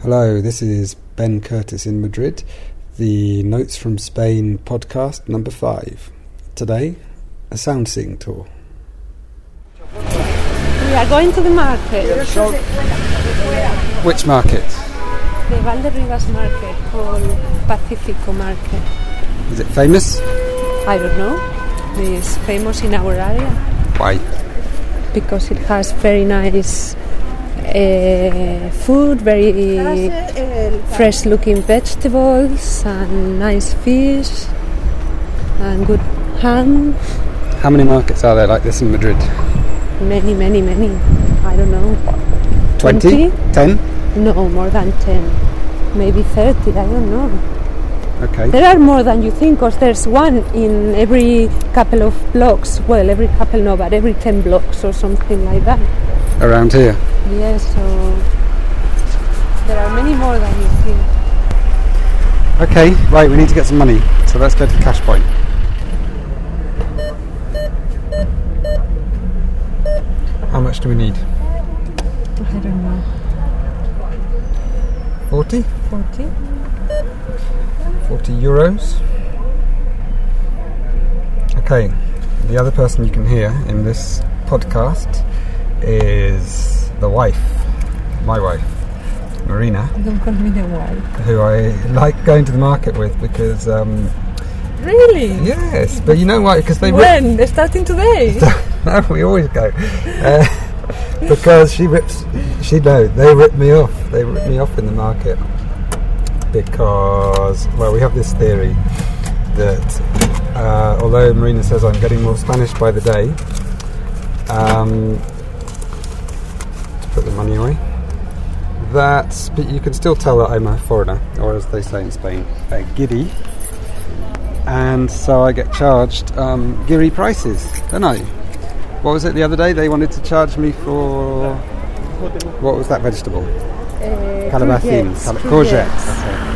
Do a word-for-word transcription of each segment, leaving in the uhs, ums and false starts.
Hello, this is Ben Curtis in Madrid, the Notes from Spain podcast number five. Today, a sound seeing tour. We are going to the market. Which market? The Valderribas market, called Pacifico market. Is it famous? I don't know. It's famous in our area. Why? Because it has very nice uh, food, very fresh looking vegetables and nice fish and good ham. How many markets are there like this in Madrid? Many, many, many. I don't know. twenty? ten? No, more than ten. Maybe thirty, I don't know. Okay. There are more than you think, because there's one in every couple of blocks. Well, every couple no, but every ten blocks or something like that. Around here? Yes, so there are many more than you think. Okay, right, we need to get some money, so let's go to Cash Point. How much do we need? I don't know. forty? forty? forty euros. Okay, the other person you can hear in this podcast is the wife, my wife, Marina. Don't call me the wife. Who I like going to the market with because... Um, really? yes, but you know why? Because they... When? Rip- They're starting today? No, we always go. Uh, because she rips... She no, they rip me off. They rip me off in the market. Because, well, we have this theory that uh, although Marina says I'm getting more Spanish by the day, um, to put the money away, that but you can still tell that I'm a foreigner, or as they say in Spain, a giddy, and so I get charged um, giri prices, don't I? What was it the other day? They wanted to charge me for, what was that vegetable? Uh, Calabacin, courgettes. cal- courgettes. courgettes. Okay.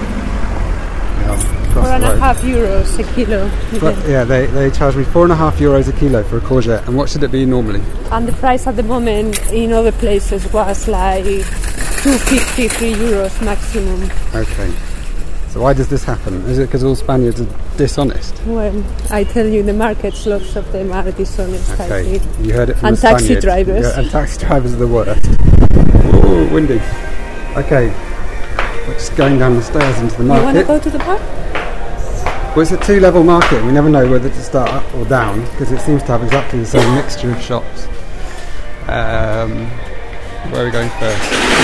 Yeah, Four and a half euros a kilo. But, yeah, they, they charge me four and a half euros a kilo for a courgette. And what should it be normally? And the price at the moment in other places was like two fifty, three euros maximum. Okay. So why does this happen? Is it because all Spaniards are dishonest? Well, I tell you, in the markets, lots of them are dishonest. I Okay, think. you heard it from And the taxi Spaniards. drivers. Yeah, and taxi drivers are the worst. Ooh, windy. Okay, we're just going down the stairs into the You market. want to go to the park? Well, it's a two-level market. We never know whether to start up or down because it seems to have exactly the same mixture of shops. Um, where are we going first?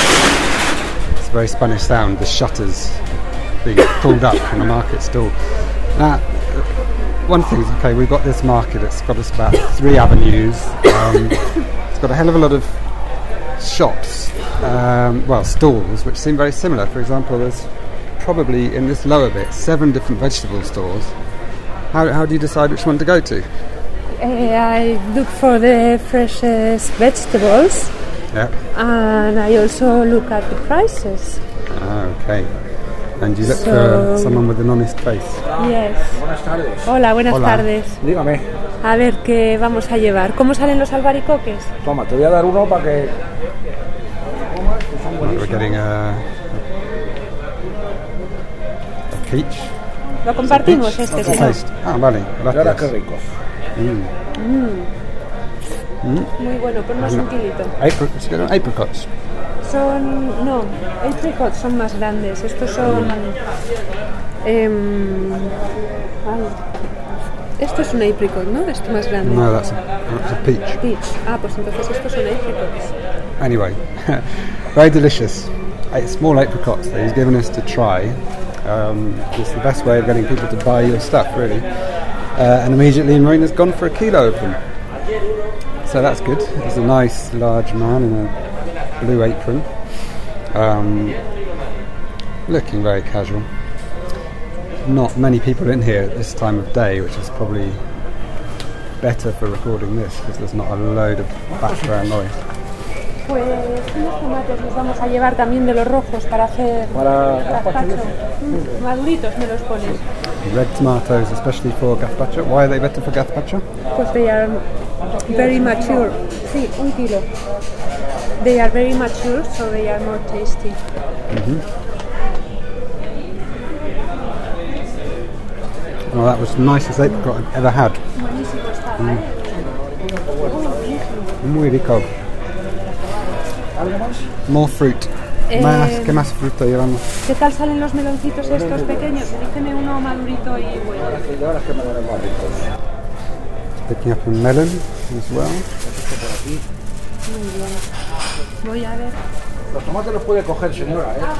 It's a very Spanish sound, the shutters being pulled up in a market stall. Now, one thing is, okay, we've got this market. It's got us about three avenues. Um, it's got a hell of a lot of shops, um, well, stalls, which seem very similar. For example, there's probably in this lower bit seven different vegetable stores. How, how do you decide which one to go to? Uh, I look for the freshest vegetables. Yeah. And I also look at the prices. Ah, okay. And you look So- for someone with an honest face. Yes. Buenas tardes. Hola, buenas Hola. tardes. Dígame, A ver, ¿qué vamos a llevar? ¿Cómo salen los albaricoques? toma, te voy a dar uno para que... We're getting a, a peach. Lo compartimos Peach? este, What's the sí. taste? Ah, vale. Mira qué Gracias. ricos. Mm. Muy bueno, ponnos un kilito. Apricot, let's get on apricots. Son, no, apricots son más grandes. Estos son... em, ay, esto es un apricot, ¿no? Esto más grande. No, that's a, that's a peach. Peach. Ah, pues entonces estos son apricots. Anyway, very delicious. Eight small apricots that he's given us to try. Um, it's the best way of getting people to buy your stuff, really. Uh, and immediately Marina's gone for a kilo of them. So that's good. There's a nice large man in a blue apron. Um, looking very casual. Not many people in here at this time of day, which is probably better for recording this because there's not a load of background noise. Pues unos tomates los vamos a llevar también de los rojos para hacer Para gazpacho. Mm, maduritos me los pones. Red tomatoes, especially for gazpacho. Why are they better for gazpacho? Pues they are very mature. Sí, un kilo. They are very mature, so they are more tasty. Mm-hmm. Well, that was the nicest apricot I've ever had. Buenísimo estaba, ¿eh? Muy rico. ¿Algo más? More fruit. Eh, Más, ¿qué más fruta llevamos? ¿Qué tal salen los meloncitos estos pequeños? Dígame uno madurito y bueno. Ahora que, ahora que me dan más ricos. Picking up a melon as well. Esto por aquí. Muy bien. Voy a ver. Los tomates los puede coger, señora, ¿eh?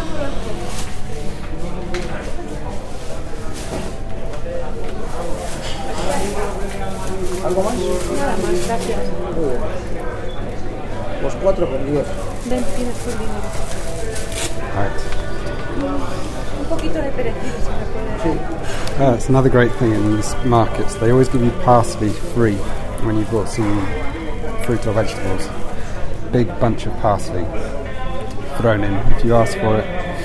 ¿Algo más? Nada más, gracias. Muy bien. Los cuatro con diez. Ven, tienes tu dinero. Right. Un poquito de perejil, si me puede. Sí. Oh, that's another great thing in these markets. They always give you parsley free when you've got some fruit or vegetables. Big bunch of parsley thrown in if you ask for it.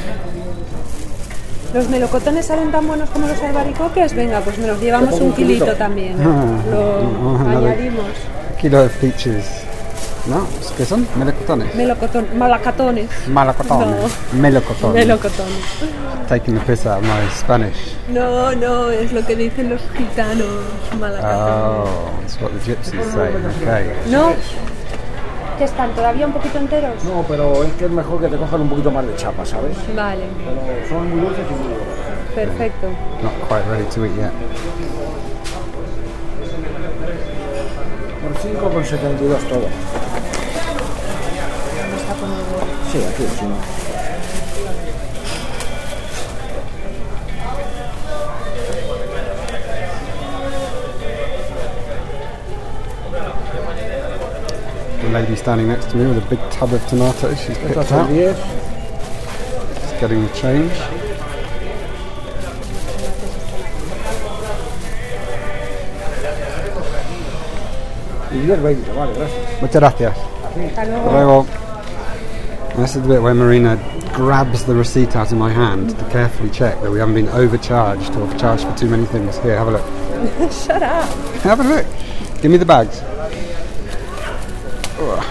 ¿Los melocotones salen tan buenos como los albaricoques? Venga, pues nos llevamos pongo un un kilito. kilito también. Ah, Lo oh, another- añadimos. A kilo of peaches. No, ¿qué son? Melocotones. Melocotón, malacatones. Malacotones. Melocotones. Melocotones. Taking the piss out of my Spanish. No, no, es lo que dicen los gitanos, malacatones. Oh, that's what the gypsies say. Okay. No, que están todavía un poquito enteros. No, pero es que es mejor que te cojan un poquito más de chapa, ¿sabes? Vale, Pero son muy dulces y muy buenos. perfecto. Not quite ready to eat yet. Por cinco con setenta y dos todo. ¿Dónde está poniendo? Sí, aquí, sí. The lady standing next to me with a big tub of tomatoes she's picked Estas son out. diez. Just getting the change. Y diez veinte, vale, gracias. Muchas gracias. Hasta luego. Luego, this is the bit where Marina grabs the receipt out of my hand to carefully check that we haven't been overcharged or charged for too many things. Here, have a look. Shut up. Have a look. Give me the bags. Ugh.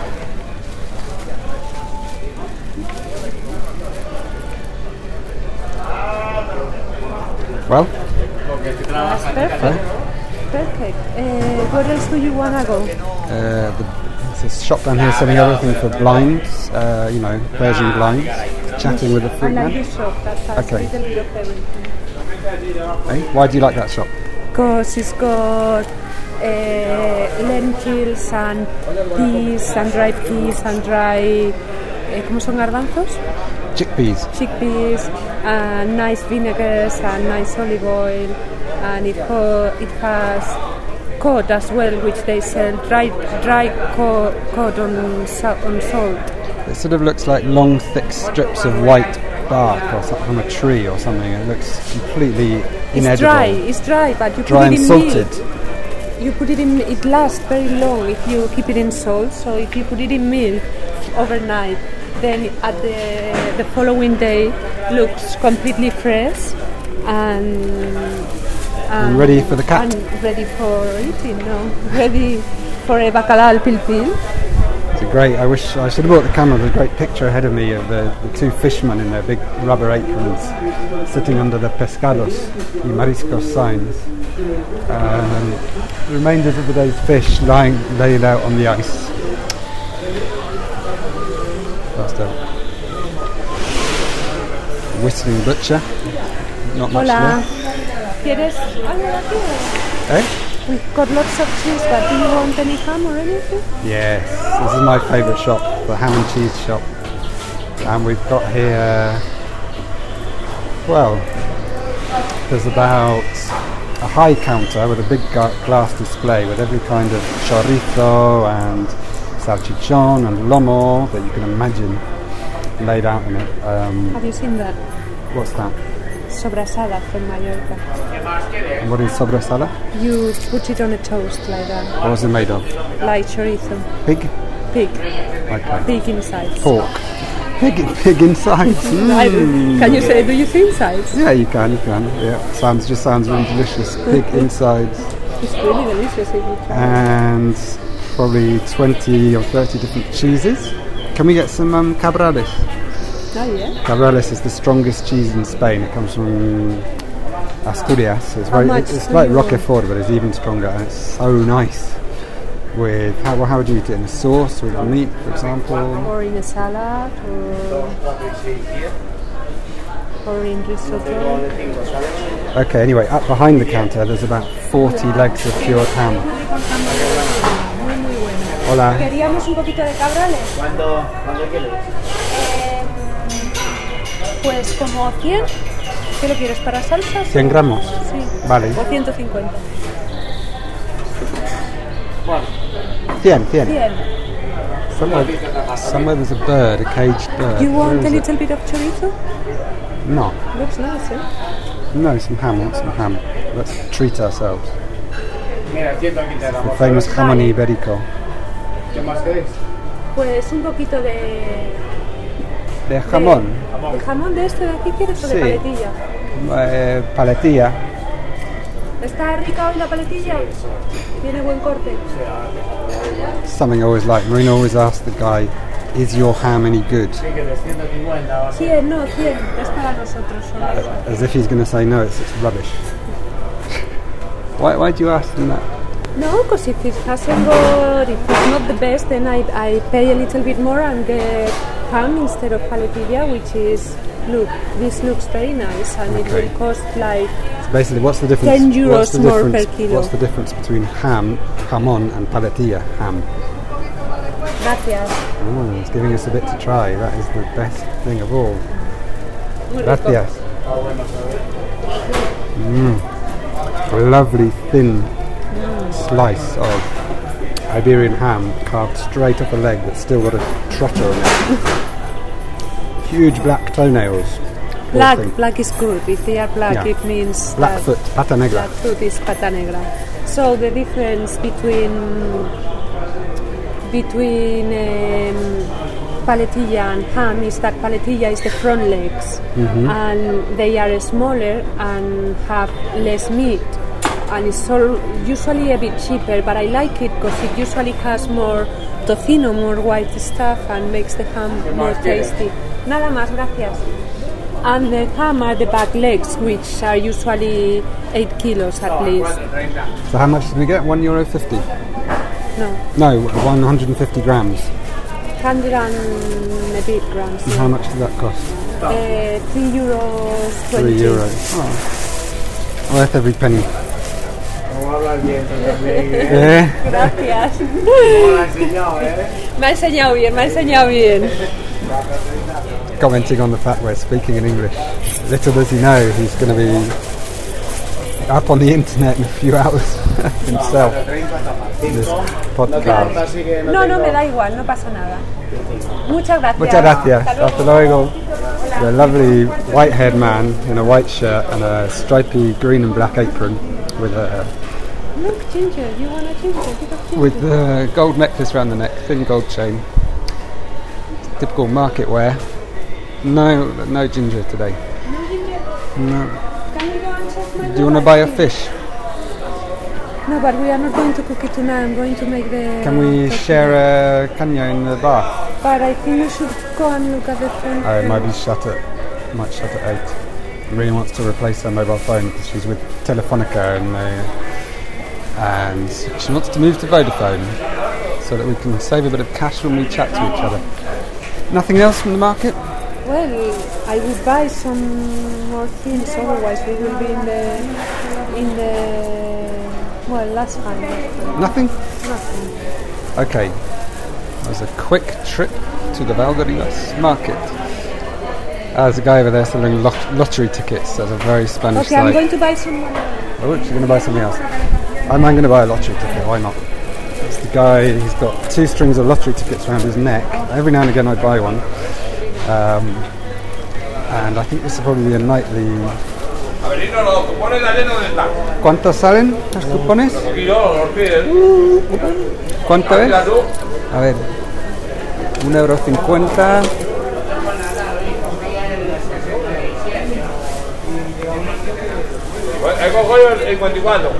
Well, That's perfect. Perfect. Uh, where else do you want to go? uh, the, there's a shop down here selling everything for blinds, uh, you know, Persian blinds. Chatting with the I fruit like man. this shop that has Okay. a little bit of everything. Hey, why do you like that shop? Because it's got uh, lentils and peas and dried peas and dry, uh, ¿cómo son garbanzos? Chickpeas. Chickpeas and nice vinegars and nice olive oil, and it ho- it has cod as well, which they sell dry dry co- cod on sa- on salt. It sort of looks like long, thick strips of white bark or something from a tree or something. It looks completely It's inedible. dry, it's dry, but you Dry put it and in salted. milk. You put it in. It lasts very long if you keep it in salt. So if you put it in milk overnight, then at the the following day looks completely fresh and And ready for the cat. And ready for eating. No, ready for a bacalao al pil pil. It's a great. I wish I should have brought the camera. There's a great picture ahead of me of the, the two fishermen in their big rubber aprons, sitting under the pescados y mariscos signs. Um, the remainders of the day's fish lying laid out on the ice. Just a whistling butcher. Not much Hola. left. ¿Quieres algo de aquí? Eh? We've got lots of cheese, but do you want any ham or anything? Yes, this is my favourite shop, the ham and cheese shop. And we've got here, well, there's about a high counter with a big ga- glass display with every kind of chorizo and salchichon and lomo that you can imagine laid out in it. Um, Have you seen that? what's that? Sobrasada from Mallorca. And what is sobrasada? You put it on a toast like that, What was it made of? like chorizo. Pig? Pig. Okay. Pig inside. Pork. Pig, pig inside. I do. Mm. Can you say, do you see insides? Yeah, you can, you can. Yeah, sounds just sounds really delicious. Pig insides, It's really delicious if you try. and probably twenty or thirty different cheeses. Can we get some um, Cabrales? Oh, yeah. Cabrales is the strongest cheese in Spain. It comes from Asturias. It's, How very, much it's do like you Roquefort, but it's even stronger, and it's so nice. With how, well, how would you eat it? In a sauce with meat, for example? Or in a salad, or, or in risotto. Okay, anyway, up behind the counter there's about forty legs of cured ham. Hola. Queríamos un poquito de cabrales. ¿Cuándo, ¿Cuándo quieres? Eh, pues como cien. ¿Qué lo quieres para salsas? cien gramos. Sí. Vale. O ciento cincuenta. cien, cien. cien. Somewhere, somewhere there's a bird, a caged bird. You want Where a is little bit of chorizo? it? No. Looks nice, eh? No, some ham. I want some ham. Let's treat ourselves. Mira, ciento quince The gramos. famous jamón ibérico. ¿Qué más queréis? Pues un poquito de... ¿De jamón? ¿De jamón de este de aquí quieres o de Sí. paletilla? Eh, paletilla. ¿Está rica hoy la paletilla? ¿Tiene buen corte? Something I always like. Marina always asks the guy, is your ham any good? Sí, que de ciento cincuenta. ¿vale? cien, no, cien. Es para nosotros solo. As if he's going to say no, it's, it's rubbish. why, why do you ask him that? No, because if it hasn't got, if it's not the best, then I, I pay a little bit more and get ham instead of paletilla, which is, look, this looks very nice and Okay. it will cost like, So basically, what's the difference? ten euros what's the more difference, per kilo. What's the difference between ham, jamón, and paletilla ham? gracias. Oh, he's giving us a bit to try. That is the best thing of all. Muy rico. Gracias. Mm. A lovely thin slice of Iberian ham carved straight off a leg that's still got a trotter on it. Huge black toenails. Poor Black, thing. black is good. If they are black, Yeah. it means that Blackfoot, pata negra. Blackfoot is pata negra. So the difference between between um, paletilla and ham is that paletilla is the front legs, and they are smaller and have less meat, and it's all usually a bit cheaper. But I like it because it usually has more tocino, more white stuff, and makes the ham more tasty. Nada más, gracias. And the ham are the back legs, which are usually eight kilos at least. So how much did we get? One euro fifty. No, No, one hundred and fifty grams. hundred and a bit grams. And how much did that cost? Uh, three euros twenty. Three euros. Oh. Worth every penny. ¿Cómo hablas bien tú también? ¿eh? Eh? Gracias. ¿Cómo lo has enseñado, eh? Me ha enseñado bien, me ha enseñado bien. Commenting on the fact we're speaking in English. Little does he know he's going to be up on the internet in a few hours himself. In this podcast. Así que no No, no, tengo- me da igual, no pasa nada. Muchas gracias. Muchas gracias. Hasta luego. Hasta luego. The lovely white-haired man in a white shirt and a stripy green and black apron with a Look, ginger. You want a ginger? Bit of ginger. with a gold necklace around the neck, thin gold chain. Typical market wear. No, no ginger today. No ginger. No. Can you go and check my Do you want to buy a fish? No, but we are not going to cook it tonight. I'm going to make the. Can we share a caña in the bar? But I think we should go and look at the phone. Oh, it might be shut at might shut at eight. Really wants to replace her mobile phone because she's with Telefonica and they, and she wants to move to Vodafone so that we can save a bit of cash when we chat to each other. Nothing else from the market? Well, I would buy some more things. Otherwise, we will be in the in the well last time. Nothing? Nothing. Okay. That was a quick trip to the Valderribas market. Ah, there's a guy over there selling lot- lottery tickets. There's a very Spanish Okay, I'm site. going to buy some. Oh, she's going to buy something else. I'm going to buy a lottery ticket, why not? It's the guy, he's got two strings of lottery tickets around his neck. Every now and again I buy one. Um, and I think this will probably be a nightly... Avelino, los cupones de arena, ¿dónde están? ¿Cuántos salen los cupones? Aquí no, los pides. ¿Cuánto es? Mira tú. A ver, un euro cincuenta. Pues, he cogido el cincuenta y cuatro.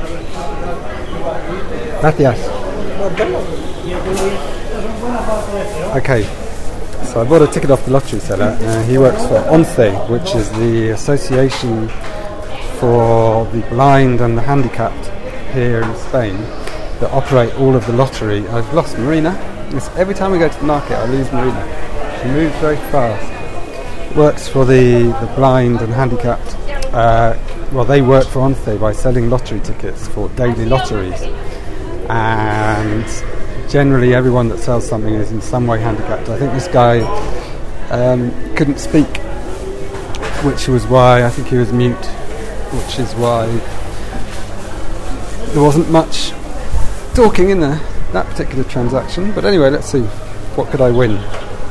Gracias. Okay, So I bought a ticket off the lottery seller. Uh, he works for ONCE, which is the Association for the Blind and the Handicapped here in Spain, that operate all of the lottery. I've lost Marina. It's every time we go to the market I lose Marina. She moves very fast. Works for the, the blind and handicapped. Uh, well, they work for ONCE by selling lottery tickets for daily lotteries. And generally everyone that sells something is in some way handicapped. I think this guy um, couldn't speak, which was why I think he was mute, which is why there wasn't much talking in there, that particular transaction. But anyway, let's see, what could I win?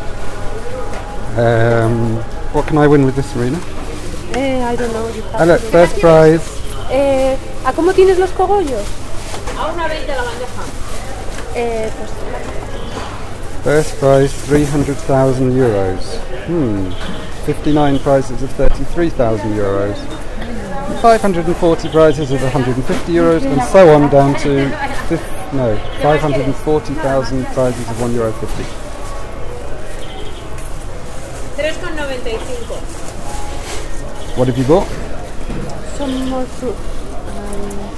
Um, what can I win with this, Marina? Eh, I don't know. You have Ah, look, first prize. Eh, ¿A cómo tienes los cogollos? A una veinte la bandeja. Eh, pues First prize, three hundred thousand euros. Hmm. fifty-nine prizes of thirty-three thousand euros. five hundred forty prizes of one hundred fifty euros, and so on down to fif- no, five hundred forty thousand prizes of one euro fifty. tres con noventa y cinco. What have you bought? some more fruit. Um,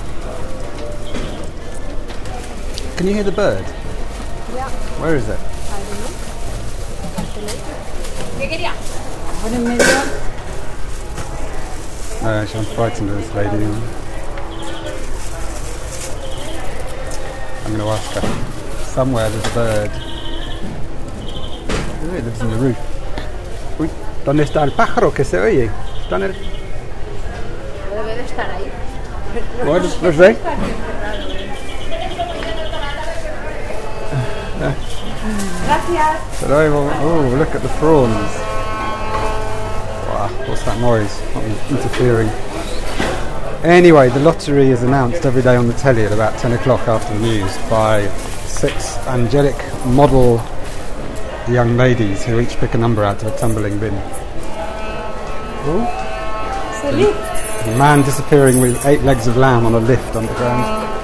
Can you hear the bird? yeah, Where is it? I don't know. ¿Qué quería? Ahora en medio. No, actually, I'm frightened of this lady. I'm going to ask her. Somewhere there's a bird. Oh, it lives in the roof. Uy, ¿dónde está el pájaro que se oye? Está en el... Debe de estar ahí. What is what's that? Gracias. Hello. Oh, look at the prawns. Wow, what's that noise? Not interfering. Anyway, the lottery is announced every day on the telly at about ten o'clock after the news by six angelic model young ladies who each pick a number out of a tumbling bin. Ooh. Salut. A man disappearing with eight legs of lamb on a lift underground.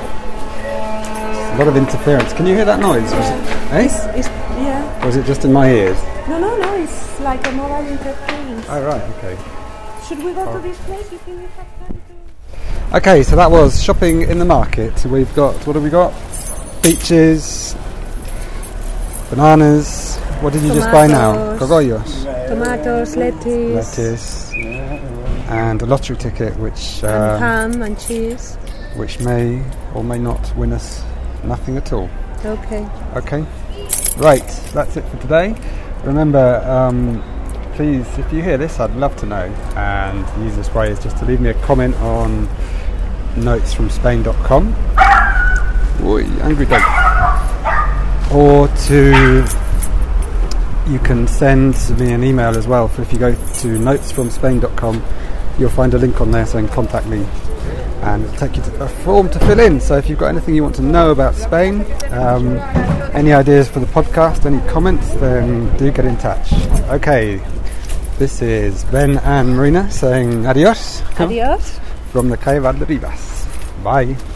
A lot of interference. Can you hear that noise? Was it, eh? It's, yeah. Or was it just in my ears? No, no, no. It's like a mobile interference. Oh, right, okay. Should we go Oh. to this place? You think we have time to? Okay, so that was shopping in the market. We've got, what have we got? Peaches, bananas. What did you just buy now? Tomatoes. Cogollos, Tomatoes, lettuce, lettuce, and a lottery ticket, which and um, ham and cheese. which may or may not win us nothing at all. Okay. Okay, right, that's it for today. Remember, um, please, if you hear this, I'd love to know, and the easiest way is just to leave me a comment on notes from spain dot com. Oi, angry dog. Or to, you can send me an email as well. If you go to notes from spain dot com, you'll find a link on there saying contact me, and it'll take you to a form to fill in. So if you've got anything you want to know about Spain, um, any ideas for the podcast, any comments, then do get in touch. Okay, this is Ben and Marina saying adios Adios. from the Calle Valderribas. Bye.